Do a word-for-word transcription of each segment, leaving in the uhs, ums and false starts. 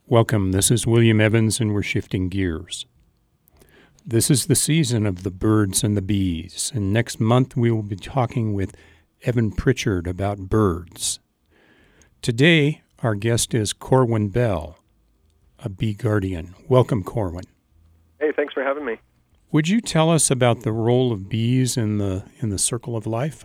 Welcome, this is William Evans, and we're shifting gears. This is the season of the birds and the bees, and next month we will be talking with Evan Pritchard about birds. Today, our guest is Corwin Bell, a bee guardian. Welcome, Corwin. Hey, thanks for having me. Would you tell us about the role of bees in the in the circle of life?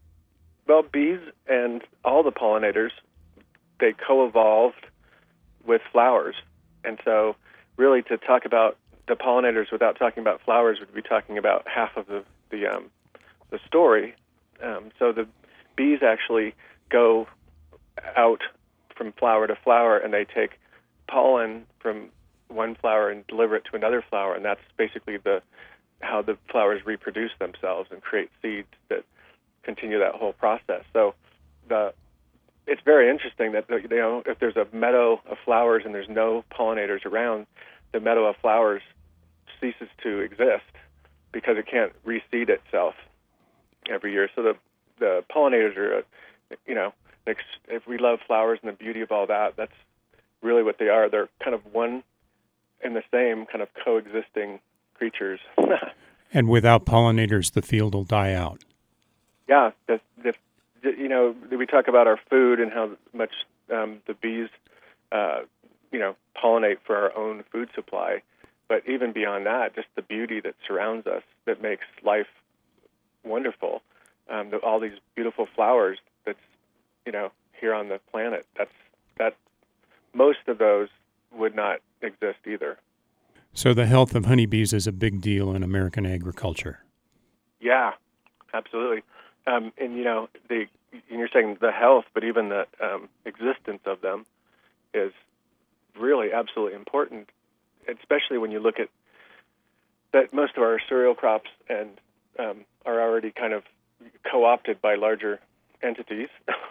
Well, bees and all the pollinators, they co-evolved with flowers. And so really to talk about the pollinators without talking about flowers would be talking about half of the the, um, the story. Um, so the bees actually go out from flower to flower, and they take pollen from one flower and deliver it to another flower, and that's basically the how the flowers reproduce themselves and create seeds that continue that whole process. So the it's very interesting that, you know, if there's a meadow of flowers and there's no pollinators around, the meadow of flowers ceases to exist because it can't reseed itself every year. So the the pollinators are, uh, you know, if we love flowers and the beauty of all that, that's really what they are. They're kind of one and the same, kind of coexisting creatures. And without pollinators, the field will die out. Yeah, the, the, you know, we talk about our food and how much um, the bees, uh, you know, pollinate for our own food supply. But even beyond that, just the beauty that surrounds us that makes life wonderful. Um, the, all these beautiful flowers that's, you know, here on the planet. That's that. Most of those would not exist either. So the health of honeybees is a big deal in American agriculture. Yeah, absolutely. Um, and, you know, the, and you're saying the health, but even the um, existence of them is really absolutely important, especially when you look at that most of our cereal crops and um, are already kind of co-opted by larger entities.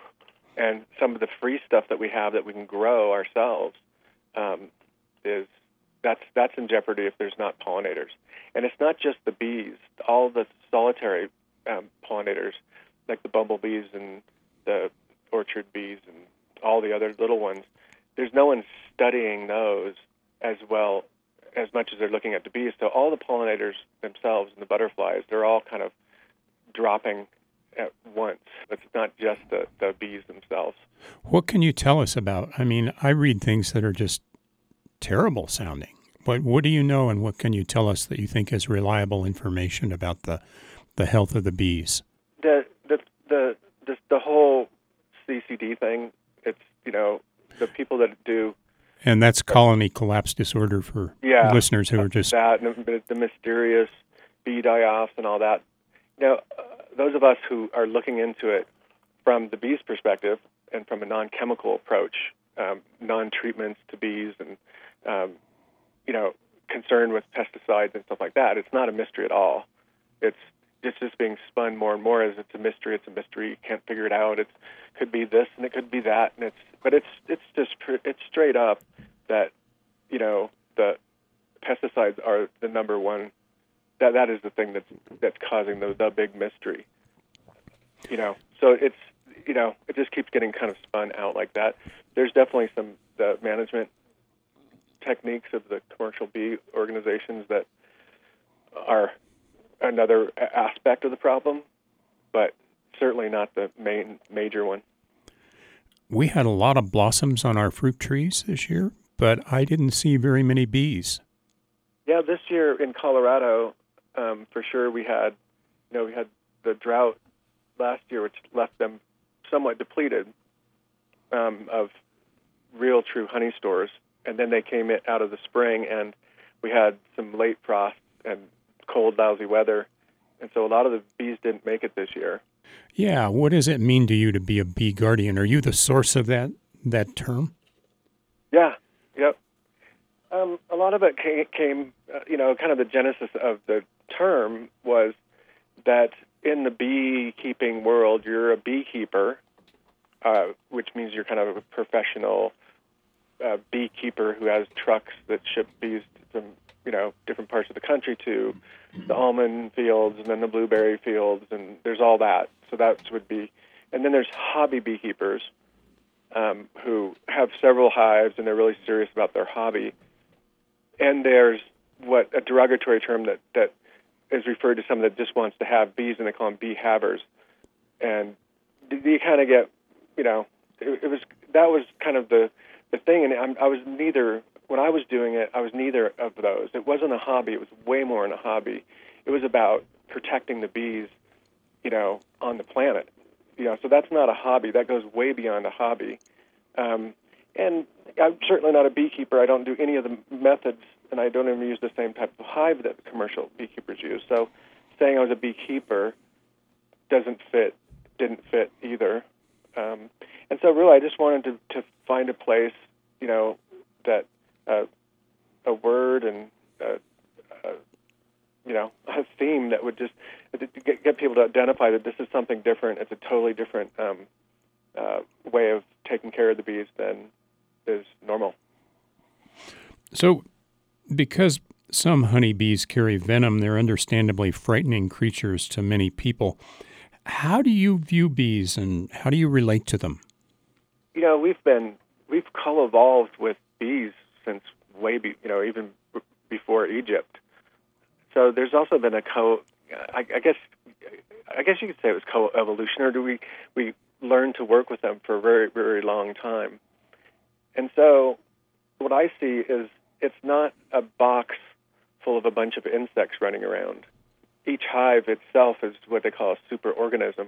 And some of the free stuff that we have that we can grow ourselves um, is that's that's in jeopardy if there's not pollinators. And it's not just the bees; all the solitary um, pollinators, like the bumblebees and the orchard bees and all the other little ones. There's no one studying those as well as much as they're looking at the bees. So all the pollinators themselves and the butterflies, they're all kind of dropping at once. It's not just the, the bees themselves. What can you tell us about? I mean, I read things that are just terrible sounding. But what do you know, and what can you tell us that you think is reliable information about the the health of the bees? The the the the, the whole C C D thing. It's, you know, the people that do. And that's colony collapse disorder for yeah, listeners who are just that and the mysterious bee die-offs and all that. You know, uh, those of us who are looking into it from the bees' perspective and from a non-chemical approach, um, non-treatments to bees and, um, you know, concerned with pesticides and stuff like that, it's not a mystery at all. It's it's just being spun more and more as it's a mystery. It's a mystery. You can't figure it out. It could be this and it could be that, and it's but it's it's just it's straight up that, you know, the pesticides are the number one. That that is the thing that's that's causing the the big mystery. You know, so it's you know it just keeps getting kind of spun out like that. There's definitely some the management techniques of the commercial bee organizations that are another aspect of the problem, but certainly not the main major one. We had a lot of blossoms on our fruit trees this year, but I didn't see very many bees. Yeah, this year in Colorado, um, for sure we had, you know, we had the drought last year, which left them somewhat depleted um, of real, true honey stores. And then they came out of the spring, and we had some late frosts and cold, lousy weather. And so a lot of the bees didn't make it this year. Yeah, what does it mean to you to be a bee guardian? Are you the source of that that term? Yeah, yep. Um, a lot of it came, came uh, you know, kind of the genesis of the term was that in the beekeeping world, you're a beekeeper, uh, which means you're kind of a professional uh, beekeeper who has trucks that ship bees from, you know, different parts of the country to the almond fields and then the blueberry fields, and there's all that. So that would be, and then there's hobby beekeepers, um, who have several hives and they're really serious about their hobby. And there's what a derogatory term that, that is referred to someone that just wants to have bees, and they call them bee havers. And you kind of get, you know, it, it was that was kind of the, the thing. And I'm, I was neither, when I was doing it, I was neither of those. It wasn't a hobby. It was way more than a hobby. It was about protecting the bees, you know, on the planet. You know, so that's not a hobby. That goes way beyond a hobby. Um, and I'm certainly not a beekeeper. I don't do any of the methods, and I don't even use the same type of hive that commercial beekeepers use. So saying I was a beekeeper doesn't fit, didn't fit either. Um, and so really I just wanted to, to find a place, you know, that uh, a word and, uh, uh, you know, a theme that would just get, get people to identify that this is something different. It's a totally different um, uh, way of taking care of the bees than is normal. So because some honeybees carry venom, they're understandably frightening creatures to many people. How do you view bees, and how do you relate to them? You know, we've been we've co-evolved with bees since way, be, you know, even b- before Egypt. So there's also been a co. I, I guess I guess you could say it was co-evolution, or do we we learned to work with them for a very very long time. And so what I see is it's not a box full of a bunch of insects running around. Each hive itself is what they call a superorganism.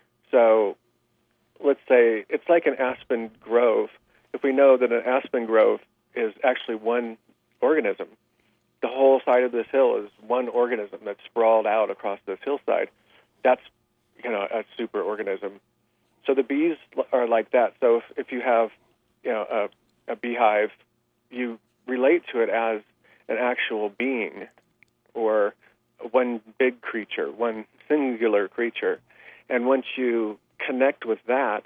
So let's say it's like an aspen grove. If we know that an aspen grove is actually one organism, the whole side of this hill is one organism that's sprawled out across this hillside, that's, you know, a superorganism. So the bees are like that. So if, if you have, you know, a, a beehive, you relate to it as an actual being, or one big creature, one singular creature. And once you connect with that,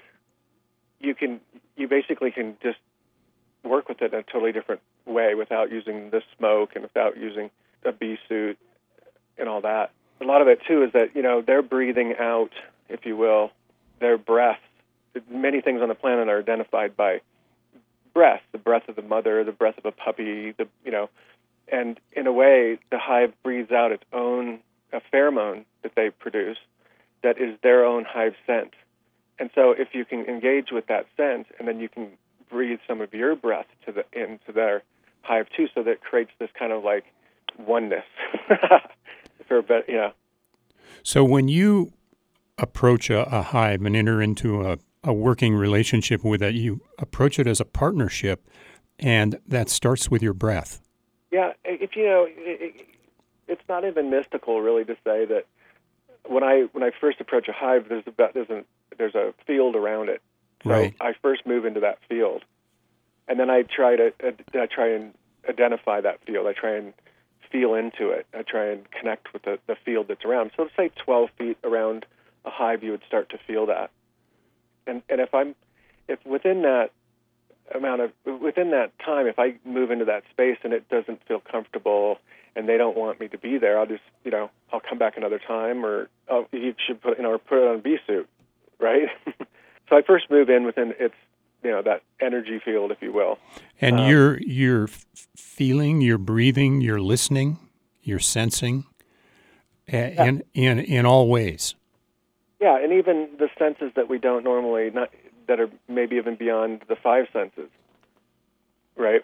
you can you basically can just work with it in a totally different way without using the smoke and without using a bee suit and all that. A lot of it, too, is that, you know, they're breathing out, if you will, their breath. Many things on the planet are identified by breath, the breath of the mother, the breath of a puppy, the you know, and in a way, the hive breathes out its own a pheromone that they produce that is their own hive scent. And so if you can engage with that scent, and then you can breathe some of your breath to the into their hive too, so that it creates this kind of like oneness. For a bit, you know. So when you approach a, a hive and enter into a, a working relationship with it, you approach it as a partnership, and that starts with your breath. Yeah, if you know, it, it's not even mystical, really, to say that when I when I first approach a hive, there's a there's a there's a field around it. So right. I first move into that field, and then I try to I try and identify that field. I try and feel into it. I try and connect with the, the field that's around. So let's say twelve feet around a hive, you would start to feel that. And and if I'm if within that amount of within that time, if I move into that space and it doesn't feel comfortable and they don't want me to be there, I'll just you know I'll come back another time, or oh, you should put you know or put it on a bee suit, right? So I first move in within its you know that energy field, if you will. And um, you're you're feeling, you're breathing, you're listening, you're sensing, yeah. in in in all ways. Yeah, and even the senses that we don't normally, not that are maybe even beyond the five senses, right?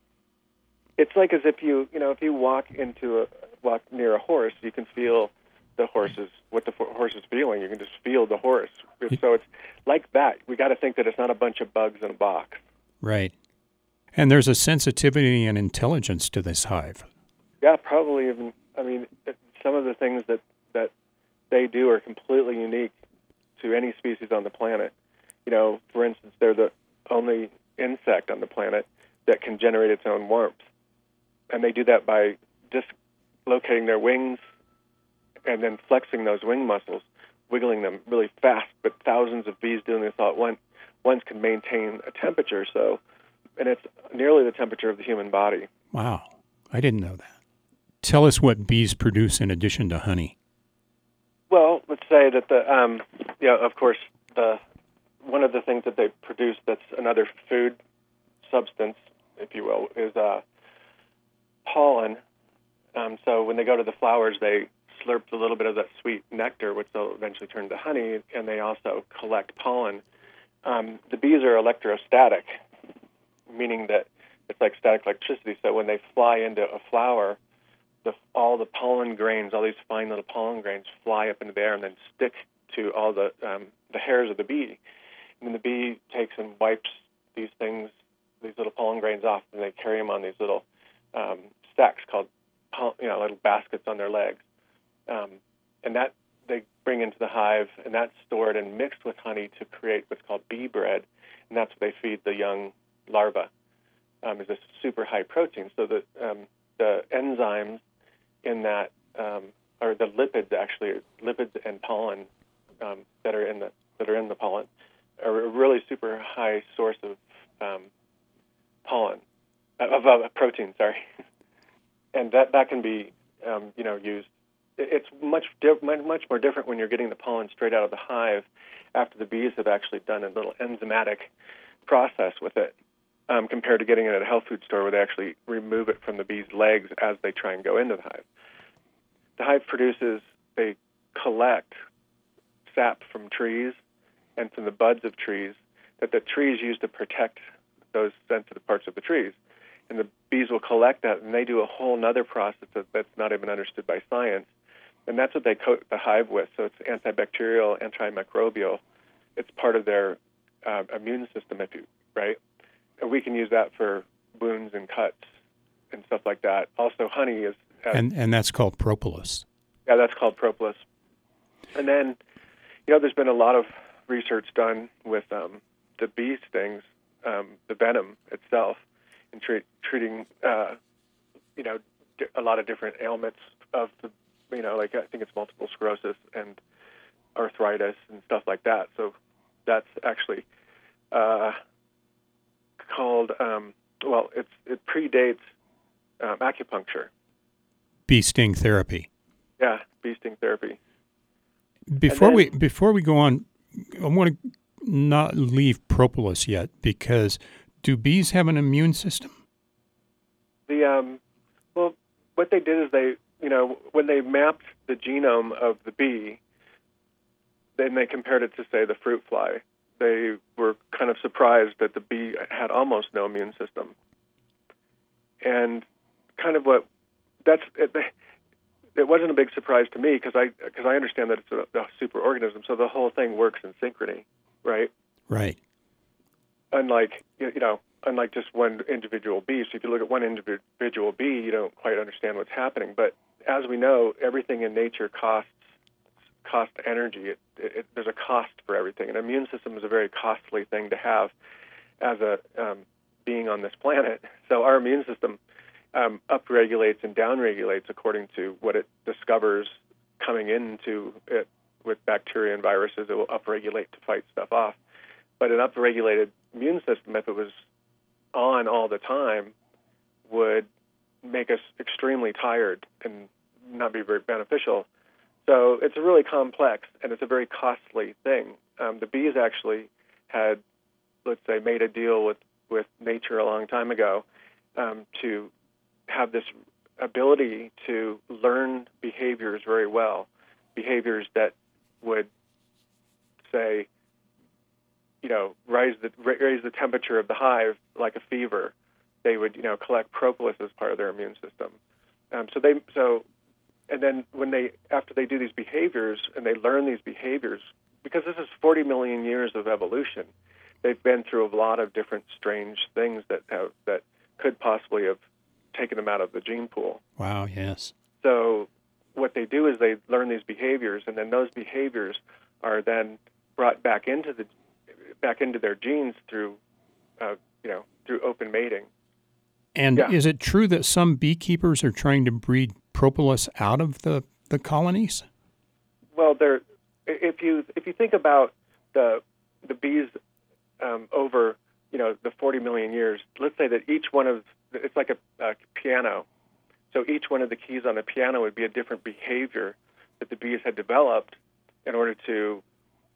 It's like as if you, you know, if you walk into a walk near a horse, you can feel the horse's what the horse is feeling. You can just feel the horse. So it's like that. We got to think that it's not a bunch of bugs in a box. Right. And there's a sensitivity and intelligence to this hive. Yeah, probably even. I mean, some of the things that that they do are completely unique to any species on the planet. You know, for instance, they're the only insect on the planet that can generate its own warmth. And they do that by dislocating their wings and then flexing those wing muscles, wiggling them really fast. But thousands of bees doing this all at once, once can maintain a temperature. So, and it's nearly the temperature of the human body. Wow. I didn't know that. Tell us what bees produce in addition to honey. Well, let's say that the, um, you know, of course, the one of the things that they produce that's another food substance, if you will, is uh, pollen. Um, so when they go to the flowers, they slurp a little bit of that sweet nectar, which they'll eventually turn to honey, and they also collect pollen. Um, the bees are electrostatic, meaning that it's like static electricity. So when they fly into a flower, the, all the pollen grains, all these fine little pollen grains, fly up into the air and then stick to all the um, the hairs of the bee. And then the bee takes and wipes these things, these little pollen grains off, and they carry them on these little um, stacks called, you know, little baskets on their legs. Um, and that they bring into the hive, and that's stored and mixed with honey to create what's called bee bread, and that's what they feed the young larvae. Um, is this super high protein? So the um, the enzymes in that, um, or the lipids actually, lipids and pollen um, that are in the that are in the pollen, are a really super high source of um, pollen of uh, protein. Sorry, and that that can be um, you know used. It's much di- much more different when you're getting the pollen straight out of the hive after the bees have actually done a little enzymatic process with it, um, compared to getting it at a health food store where they actually remove it from the bees' legs as they try and go into the hive. The hive produces, they collect sap from trees and from the buds of trees that the trees use to protect those sensitive parts of the trees. And the bees will collect that, and they do a whole other process that, that's not even understood by science. And that's what they coat the hive with. So it's antibacterial, antimicrobial. It's part of their uh, immune system, if you right. And we can use that for wounds and cuts and stuff like that. Also, honey is uh, and and that's called propolis. Yeah, that's called propolis. And then, you know, there's been a lot of research done with um, the bee stings, um, the venom itself, and treat, treating, uh, you know, a lot of different ailments of the. You know, like I think it's multiple sclerosis and arthritis and stuff like that. So that's actually uh, called, um, well, it's it predates um, acupuncture. Bee sting therapy. Yeah, bee sting therapy. Before then, we before we go on, I want to not leave propolis yet, because do bees have an immune system? The um, well, what they did is they. You know, when they mapped the genome of the bee, then they compared it to, say, the fruit fly. They were kind of surprised that the bee had almost no immune system. And kind of what that's it, it wasn't a big surprise to me because I because I understand that it's a, a superorganism, so the whole thing works in synchrony, right? Right. Unlike you know, unlike just one individual bee. So if you look at one individual bee, you don't quite understand what's happening, but as we know, everything in nature costs cost energy. It, it, there's a cost for everything. An immune system is a very costly thing to have as a um, being on this planet. So our immune system um, upregulates and downregulates according to what it discovers coming into it with bacteria and viruses. It will upregulate to fight stuff off. But an upregulated immune system, if it was on all the time, would make us extremely tired and not be very beneficial. So it's really complex, and it's a very costly thing. Um, the bees actually had, let's say, made a deal with, with nature a long time ago um, to have this ability to learn behaviors very well, behaviors that would, say, you know, raise the raise the temperature of the hive like a fever. They would, you know, collect propolis as part of their immune system. Um, so they, so, and then when they, after they do these behaviors and they learn these behaviors, because this is forty million years of evolution, they've been through a lot of different strange things that have, that could possibly have taken them out of the gene pool. Wow. Yes. So what they do is they learn these behaviors, and then those behaviors are then brought back into the back into their genes through, uh, you know, through open mating. And yeah. Is it true that some beekeepers are trying to breed propolis out of the, the colonies? Well, there. If you if you think about the the bees um, over you know the forty million years, let's say that each one of it's like a, a piano. So each one of the keys on the piano would be a different behavior that the bees had developed in order to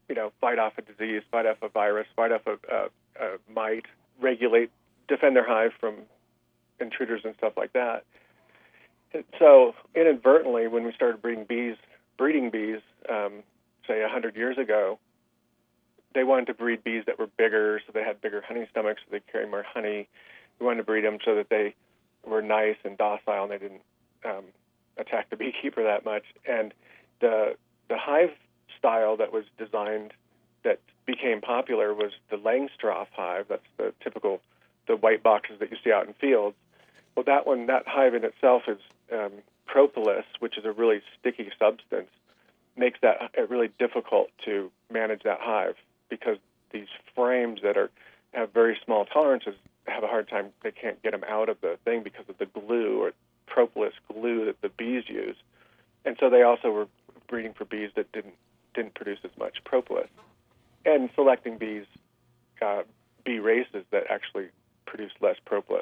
you know, fight off a disease, fight off a virus, fight off a, a, a mite, regulate, defend their hive from intruders and stuff like that. And so inadvertently, when we started breeding bees, breeding bees, um, say a hundred years ago, they wanted to breed bees that were bigger, so they had bigger honey stomachs, so they carry more honey. We wanted to breed them so that they were nice and docile, and they didn't um, attack the beekeeper that much. And the the hive style that was designed that became popular was the Langstroth hive. That's the typical, the white boxes that you see out in fields. Well, that one, that hive in itself is um, propolis, which is a really sticky substance, makes that it really difficult to manage that hive because these frames that are have very small tolerances have a hard time. They can't get them out of the thing because of the glue or propolis glue that the bees use, and so they also were breeding for bees that didn't didn't produce as much propolis, and selecting bees, uh, bee races that actually produce less propolis.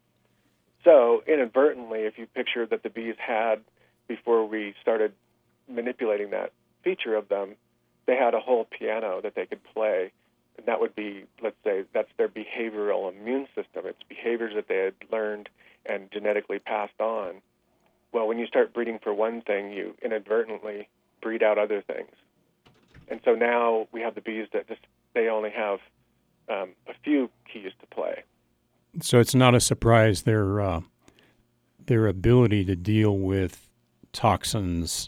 So inadvertently, if you picture that the bees had, before we started manipulating that feature of them, they had a whole piano that they could play, and that would be, let's say, that's their behavioral immune system. It's behaviors that they had learned and genetically passed on. Well, when you start breeding for one thing, you inadvertently breed out other things. And so now we have the bees that just, they only have um, a few keys to play. So it's not a surprise their uh, their ability to deal with toxins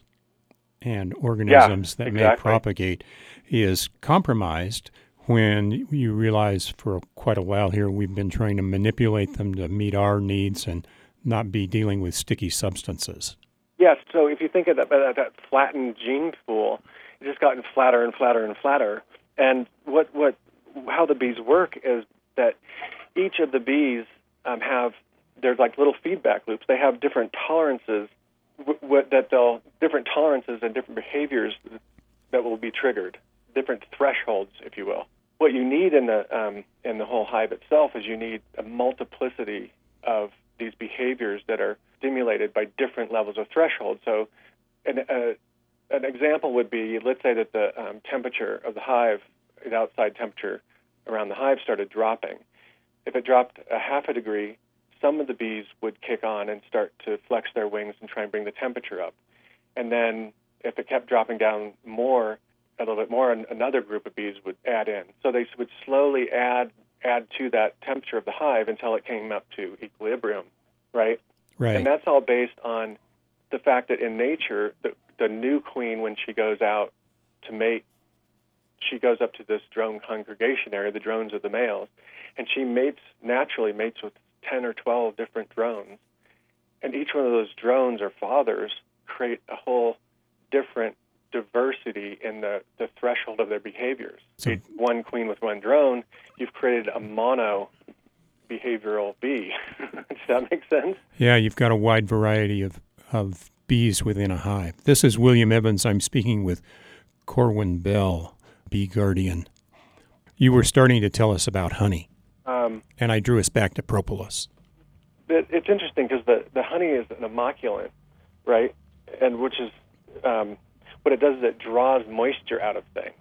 and organisms yeah, that exactly. may propagate is compromised when you realize for quite a while here we've been trying to manipulate them to meet our needs and not be dealing with sticky substances. Yes, so if you think of that, that flattened gene pool, it's just gotten flatter and flatter and flatter. And what, what how the bees work is that each of the bees um, have, there's like little feedback loops. They have different tolerances w- w- that they'll, different tolerances and different behaviors that will be triggered, different thresholds, if you will. What you need in the um, in the whole hive itself is you need a multiplicity of these behaviors that are stimulated by different levels of threshold. So an, uh, an example would be, let's say that the um, temperature of the hive, the outside temperature around the hive started dropping. If it dropped a half a degree, some of the bees would kick on and start to flex their wings and try and bring the temperature up. And then if it kept dropping down more, a little bit more, another group of bees would add in. So they would slowly add add to that temperature of the hive until it came up to equilibrium, right? Right. And that's all based on the fact that in nature, the, the new queen, when she goes out to mate, she goes up to this drone congregation area, the drones of the males, and she mates, naturally mates with ten or twelve different drones. And each one of those drones or fathers create a whole different diversity in the, the threshold of their behaviors. So, one queen with one drone, you've created a mono behavioral bee. Does that make sense? Yeah, you've got a wide variety of, of bees within a hive. This is William Evans. I'm speaking with Corwin Bell, bee guardian. You were starting to tell us about honey, um, and I drew us back to propolis. It, it's interesting because the, the honey is an inoculant, right? And which is... Um, what it does is it draws moisture out of things.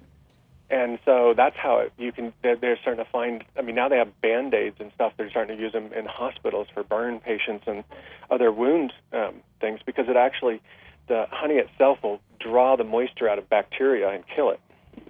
And so that's how it, you can, they're, they're starting to find, I mean, now they have Band-Aids and stuff. They're starting to use them in hospitals for burn patients and other wound um, things because it actually, the honey itself will draw the moisture out of bacteria and kill it.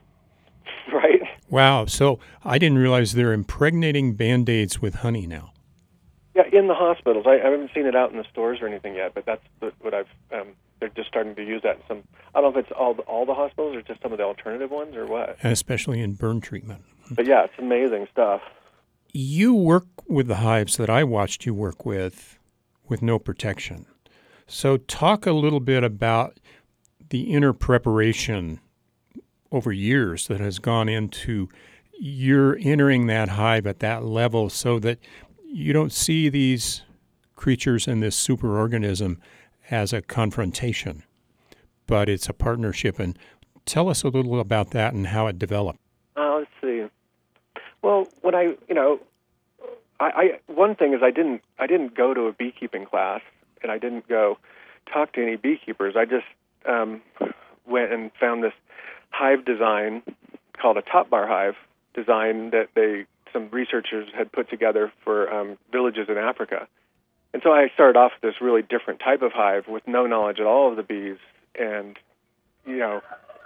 Right? Wow. So I didn't realize they're impregnating Band-Aids with honey now. Yeah, in the hospitals. I, I haven't seen it out in the stores or anything yet, but that's the, what I've, um, they're just starting to use that in some, I don't know if it's all the, all the hospitals or just some of the alternative ones or what. And especially in burn treatment. But yeah, it's amazing stuff. You work with the hives that I watched you work with, with no protection. So talk a little bit about the inner preparation over years that has gone into you're entering that hive at that level so that you don't see these creatures and this superorganism as a confrontation, but it's a partnership. And tell us a little about that and how it developed. Uh, let's see. Well, when I, you know, I, I one thing is I didn't I didn't go to a beekeeping class and I didn't go talk to any beekeepers. I just um, went and found this hive design called a top bar hive design that they some researchers had put together for um, villages in Africa. And so I started off with this really different type of hive with no knowledge at all of the bees. And, you know,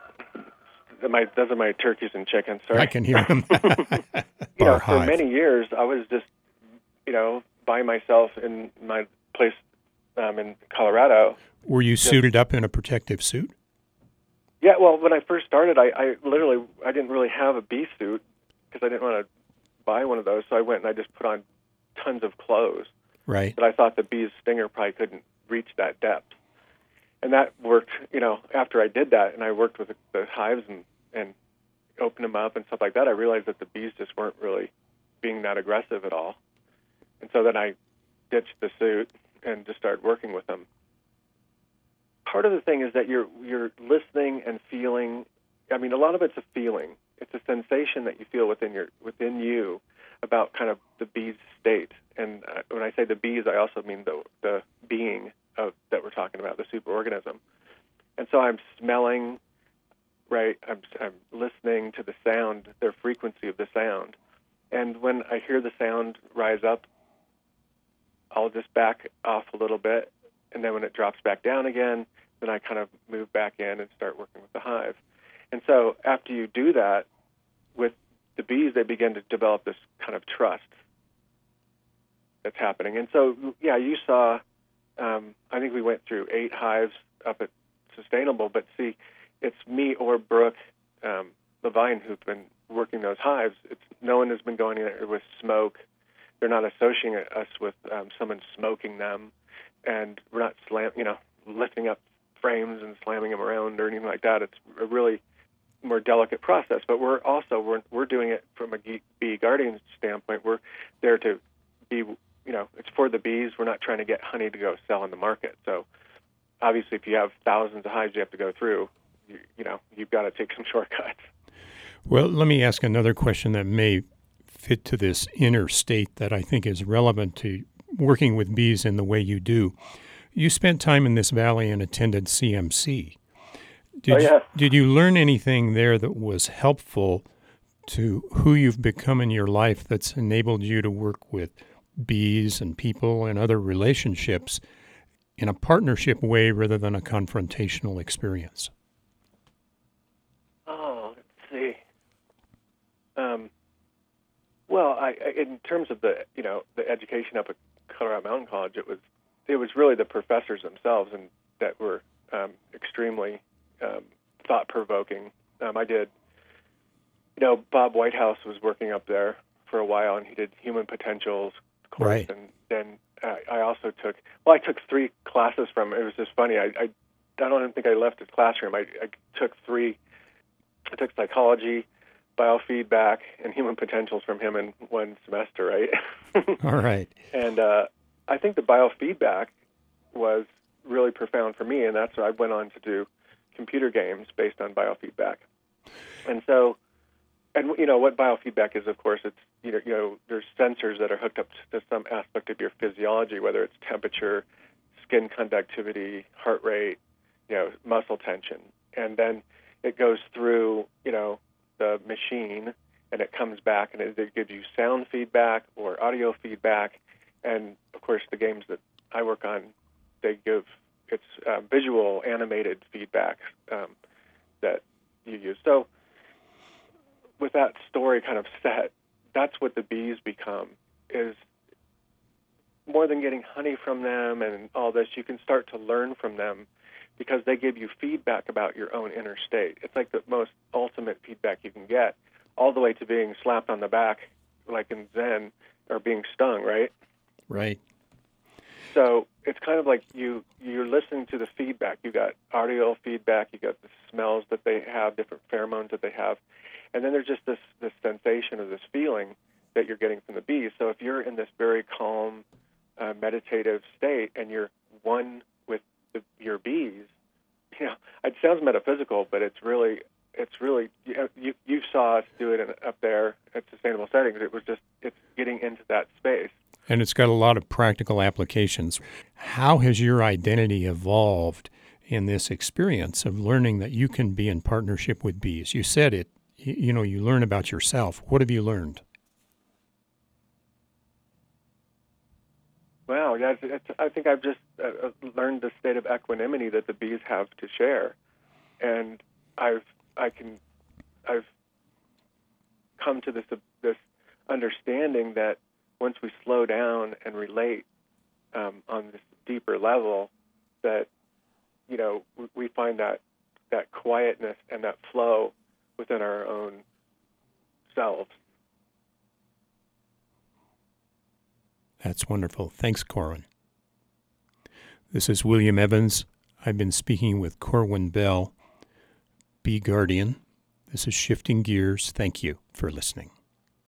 my, those are my turkeys and chickens. Sorry. I can hear them. you know, for many years, I was just, you know, by myself in my place um, in Colorado. Were you just suited up in a protective suit? Yeah, well, when I first started, I, I literally, I didn't really have a bee suit because I didn't want to buy one of those. So I went and I just put on tons of clothes. Right. But I thought the bee's stinger probably couldn't reach that depth. And that worked, you know, after I did that and I worked with the, the hives and, and opened them up and stuff like that, I realized that the bees just weren't really being that aggressive at all. And so then I ditched the suit and just started working with them. Part of the thing is that you're you're listening and feeling. I mean, a lot of it's a feeling. It's a sensation that you feel within your within you about kind of the bee's state. And uh, when I say the bees, I also mean the the being of, that we're talking about, the superorganism. And so I'm smelling, right? I'm I'm listening to the sound, their frequency of the sound. And when I hear the sound rise up, I'll just back off a little bit. And then when it drops back down again, then I kind of move back in and start working with the hive. And so after you do that, with the bees, they begin to develop this kind of trust that's happening. And so, yeah, you saw, um, I think we went through eight hives up at Sustainable, but see, it's me or Brooke um, Levine who've been working those hives. It's, no one has been going in there with smoke. They're not associating us with um, someone smoking them. And we're not slam, you know, lifting up frames and slamming them around or anything like that. It's a really more delicate process. But we're also we're we're doing it from a bee guardian standpoint. We're there to be, you know, it's for the bees. We're not trying to get honey to go sell in the market. So obviously, if you have thousands of hives you have to go through, you, you know, you've got to take some shortcuts. Well, let me ask another question that may fit to this inner state that I think is relevant to working with bees in the way you do. You spent time in this valley and attended C M C. Did, oh, yeah. you, did you learn anything there that was helpful to who you've become in your life that's enabled you to work with bees and people and other relationships in a partnership way rather than a confrontational experience? Oh, let's see. Um, well, I, I, in terms of the, you know, the education up at Colorado Mountain College, it was it was really the professors themselves and that were um, extremely um, thought-provoking. Um, I did, you know, Bob Whitehouse was working up there for a while, and he did Human Potentials course, right. and then uh, I also took, well, I took three classes from, it was just funny, I, I, I don't even think I left his classroom. I, I took three, I took psychology, biofeedback, and human potentials from him in one semester, right? All right. And uh, I think the biofeedback was really profound for me, and that's what I went on to do computer games based on biofeedback. And so, and you know what biofeedback is, of course, it's, you know, you know, there's sensors that are hooked up to some aspect of your physiology, whether it's temperature, skin conductivity, heart rate, you know, muscle tension. And then it goes through, you know, the machine, and it comes back, and it, it gives you sound feedback or audio feedback. And, of course, the games that I work on, they give, it's uh, visual, animated feedback um, that you use. So with that story kind of set, that's what the bees become, is more than getting honey from them and all this, you can start to learn from them because they give you feedback about your own inner state. It's like the most ultimate feedback you can get, all the way to being slapped on the back, like in Zen, or being stung, right? Right. So it's kind of like you, you're listening to the feedback. You got audio feedback, you got the smells that they have, different pheromones that they have, and then there's just this, this sensation of this feeling that you're getting from the bees. So if you're in this very calm, uh, meditative state and you're one with the, your bees, you know, it sounds metaphysical, but it's really, it's really, you, you, you saw us do it in, up there at Sustainable Settings. It was just, it's getting into that space. And it's got a lot of practical applications. How has your identity evolved in this experience of learning that you can be in partnership with bees. You said it, you, you know, you learn about yourself. What have you learned? Well, yeah, it's, it's, I think I've just uh, learned the state of equanimity that the bees have to share, and I've I can I've come to this uh, this understanding that once we slow down and relate um, on this deeper level, that you know we, we find that that quietness and that flow within our own selves. That's wonderful. Thanks, Corwin. This is William Evans. I've been speaking with Corwin Bell, Bee Guardian. This is Shifting Gears. Thank you for listening.